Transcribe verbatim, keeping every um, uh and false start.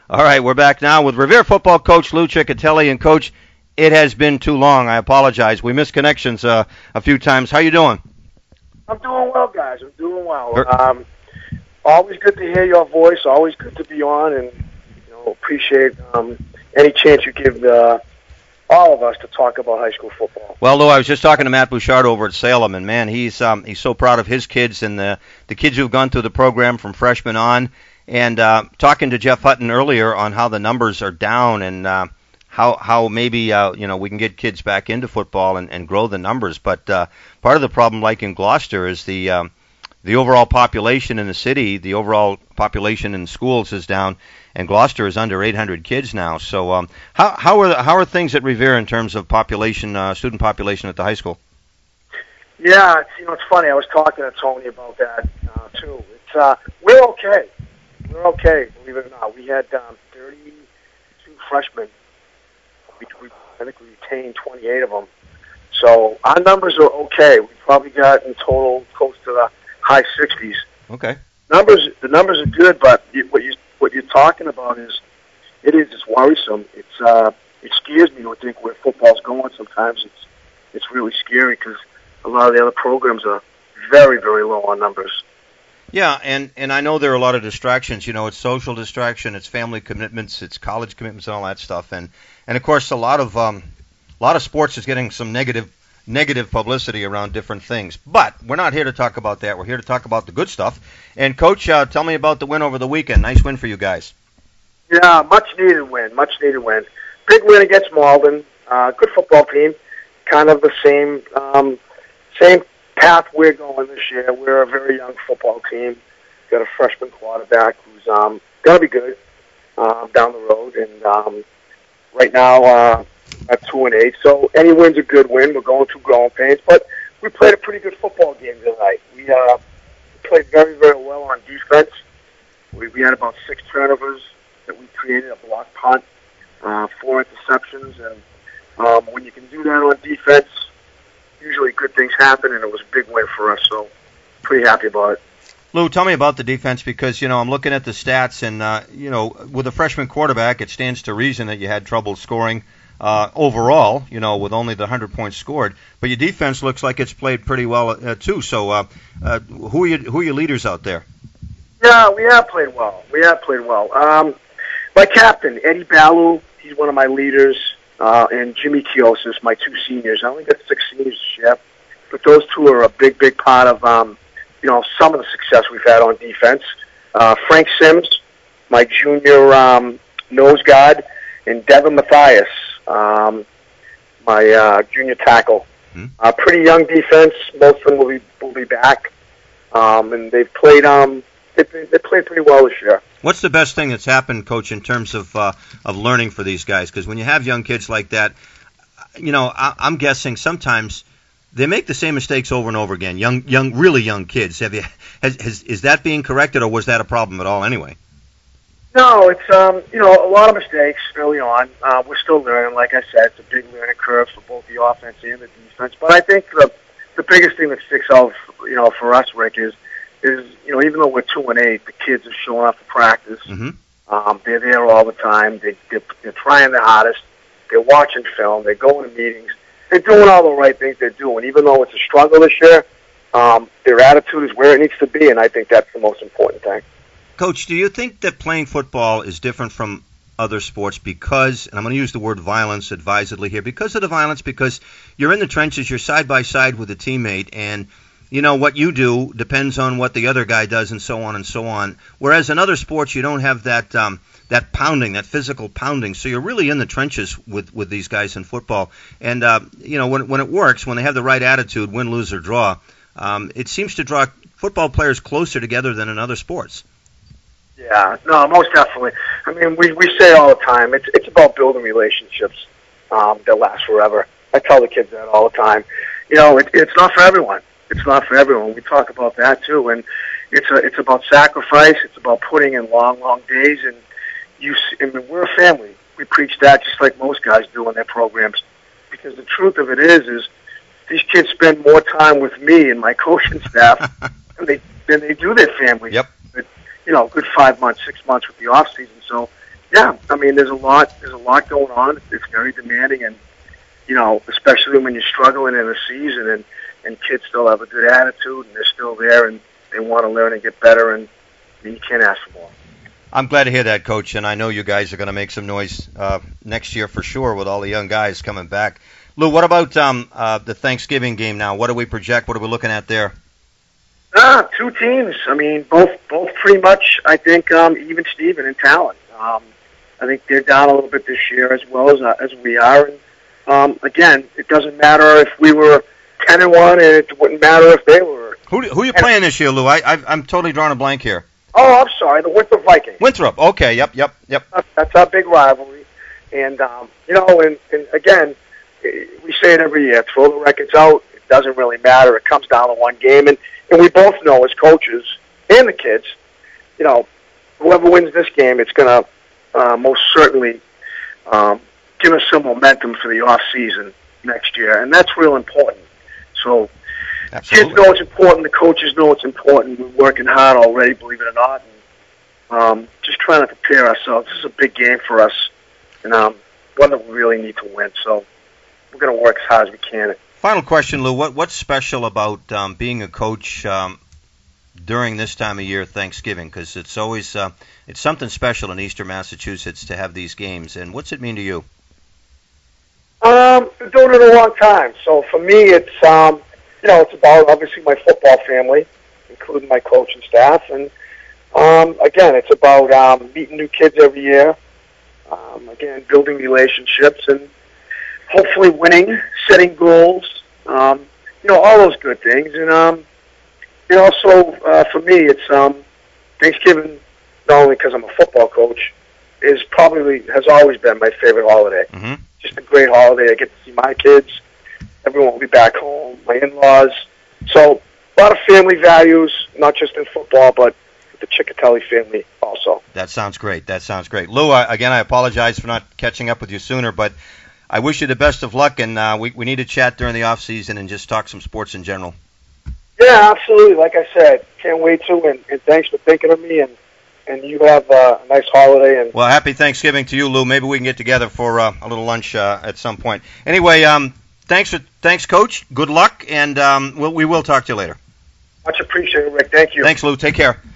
All right, we're back now with Revere football coach Lou Ciccatelli. And, Coach, it has been too long. I apologize. We missed connections uh, a few times. How you doing? I'm doing well, guys. I'm doing well. Um, always good to hear your voice. Always good to be on, and you know, appreciate um, any chance you give uh, all of us to talk about high school football. Well, Lou, I was just talking to Matt Bouchard over at Salem, and, man, he's um, he's so proud of his kids and the, the kids who've gone through the program from freshman on. And uh, talking to Jeff Hutton earlier on how the numbers are down and uh, how how maybe uh, you know we can get kids back into football and, and grow the numbers. But uh, part of the problem, like in Gloucester, is the um, the overall population in the city, the overall population in schools is down, and Gloucester is under eight hundred kids now. So um, how how are how are things at Revere in terms of population, uh, student population at the high school? Yeah, it's, you know, it's funny. I was talking to Tony about that uh, too. It's uh, we're okay. We're okay, believe it or not. We had um, thirty-two freshmen. We, we, I think we retained twenty-eight of them. So our numbers are okay. We probably got in total close to the high sixties. Okay. Numbers, the numbers are good, but you, what you what you're talking about is it is it's worrisome. It's uh, it scares me to think where football's going. Sometimes it's it's really scary because a lot of the other programs are very very low on numbers. Yeah, and, and I know there are a lot of distractions. You know, it's social distraction, it's family commitments, it's college commitments, and all that stuff. And, and of course, a lot of um, a lot of sports is getting some negative negative publicity around different things. But we're not here to talk about that. We're here to talk about the good stuff. And, Coach, uh, tell me about the win over the weekend. Nice win for you guys. Yeah, much needed win. Much needed win. Big win against Malden. Uh, good football team. Kind of the same um, same. path we're going this year. We're a very young football team. Got a freshman quarterback who's um, going to be good uh, down the road. And um, right now, uh, at two and eight. So any win's a good win. We're going through growing pains, but we played a pretty good football game tonight. We uh, played very, very well on defense. We, we had about six turnovers that we created, a block punt, uh, four interceptions, and um, when you can do that on defense, usually good things happen, and it was a big win for us, so pretty happy about it. Lou, tell me about the defense because, you know, I'm looking at the stats, and, uh, you know, with a freshman quarterback, it stands to reason that you had trouble scoring uh, overall, you know, with only the one hundred points scored. But your defense looks like it's played pretty well, uh, too. So uh, uh, who, are you, who are your leaders out there? Yeah, we have played well. We have played well. Um, my captain, Eddie Ballou, he's one of my leaders. Uh, and Jimmy Kiosis, my two seniors. I only got six seniors this year, but those two are a big, big part of, um, you know, some of the success we've had on defense. Uh, Frank Sims, my junior um, nose guard, and Devin Mathias, um, my uh, junior tackle. Hmm. Uh, pretty young defense. Most of them will be will be back, um, and they've played um they they played pretty well this year. What's the best thing that's happened, Coach, in terms of uh, of learning for these guys? Because when you have young kids like that, you know, I, I'm guessing sometimes they make the same mistakes over and over again. Young, young, really young kids. Have you, has, has, is that being corrected, or was that a problem at all anyway? No, it's um, you know, a lot of mistakes early on. Uh, we're still learning. Like I said, it's a big learning curve for both the offense and the defense. But I think the the biggest thing that sticks out, you know, for us, Rick, is. is, you know, even though we're two and eight, the kids are showing up for practice. Mm-hmm. Um, they're there all the time. They, they're, they're trying their hardest. They're watching film. They're going to meetings. They're doing all the right things they're doing. Even though it's a struggle this year, um, their attitude is where it needs to be, and I think that's the most important thing. Coach, do you think that playing football is different from other sports because, and I'm going to use the word violence advisedly here, because of the violence, because you're in the trenches, you're side by side with a teammate, and you know, what you do depends on what the other guy does and so on and so on. Whereas in other sports, you don't have that um, that pounding, that physical pounding. So you're really in the trenches with, with these guys in football. And, uh, you know, when when it works, when they have the right attitude, win, lose, or draw, um, it seems to draw football players closer together than in other sports. Yeah, no, most definitely. I mean, we, we say all the time, it's, it's about building relationships um, that last forever. I tell the kids that all the time. You know, it, it's not for everyone. It's not for everyone. We talk about that too, and it's a, it's about sacrifice. It's about putting in long, long days. And you, I mean, we're a family. We preach that just like most guys do in their programs, because the truth of it is, is these kids spend more time with me and my coaching staff than they than they do their families. Yep. But, you know, a good five months, six months with the off season. So yeah, I mean, there's a lot, there's a lot going on. It's very demanding, and you know, especially when you're struggling in a season, and and kids still have a good attitude, and they're still there, and they want to learn and get better, and I mean, you can't ask for more. I'm glad to hear that, Coach, and I know you guys are going to make some noise uh, next year for sure with all the young guys coming back. Lou, what about um, uh, the Thanksgiving game now? What do we project? What are we looking at there? Ah, two teams. I mean, both both pretty much, I think, um, even Steven in talent. Um, I think they're down a little bit this year as well as uh, as we are. And um, again, it doesn't matter if we were ten and one, and it wouldn't matter if they were. Who who are you playing this year, Lou? I, I I'm totally drawing a blank here. Oh, I'm sorry, the Winthrop Vikings. Winthrop. Okay. Yep. Yep. Yep. That's our big rivalry, and um, you know, and, and again, we say it every year: throw the records out. It doesn't really matter. It comes down to one game, and and we both know as coaches and the kids, you know, whoever wins this game, it's going to uh, most certainly um, give us some momentum for the off season next year, and that's real important. So. Absolutely. Kids know it's important. The coaches know it's important. We're working hard already, believe it or not. And, um, just trying to prepare ourselves. This is a big game for us, and um, one that we really need to win. So we're going to work as hard as we can. Final question, Lou. What what's special about um, being a coach um, during this time of year, Thanksgiving? Because it's always uh, it's something special in Eastern Massachusetts to have these games. And what's it mean to you? Um, been doing it a long time. So for me, it's um. You know, it's about, obviously, my football family, including my coaching staff. And, um, again, it's about um, meeting new kids every year, um, again, building relationships, and hopefully winning, setting goals, um, you know, all those good things. And, um, you know, also, uh, for me, it's um, Thanksgiving, not only because I'm a football coach, is probably, has always been my favorite holiday. Mm-hmm. Just a great holiday. I get to see my kids. Everyone will be back home, my in-laws. So a lot of family values, not just in football, but the Ciccatelli family also. That sounds great. That sounds great. Lou, I, again, I apologize for not catching up with you sooner, but I wish you the best of luck, and uh, we, we need to chat during the off-season and just talk some sports in general. Yeah, absolutely. Like I said, can't wait to, and, and thanks for thinking of me, and, and you have uh, a nice holiday. And well, happy Thanksgiving to you, Lou. Maybe we can get together for uh, a little lunch uh, at some point. Anyway, um, Thanks, for, thanks, Coach. Good luck, and um, we'll, we will talk to you later. Much appreciated, Rick. Thank you. Thanks, Lou. Take care.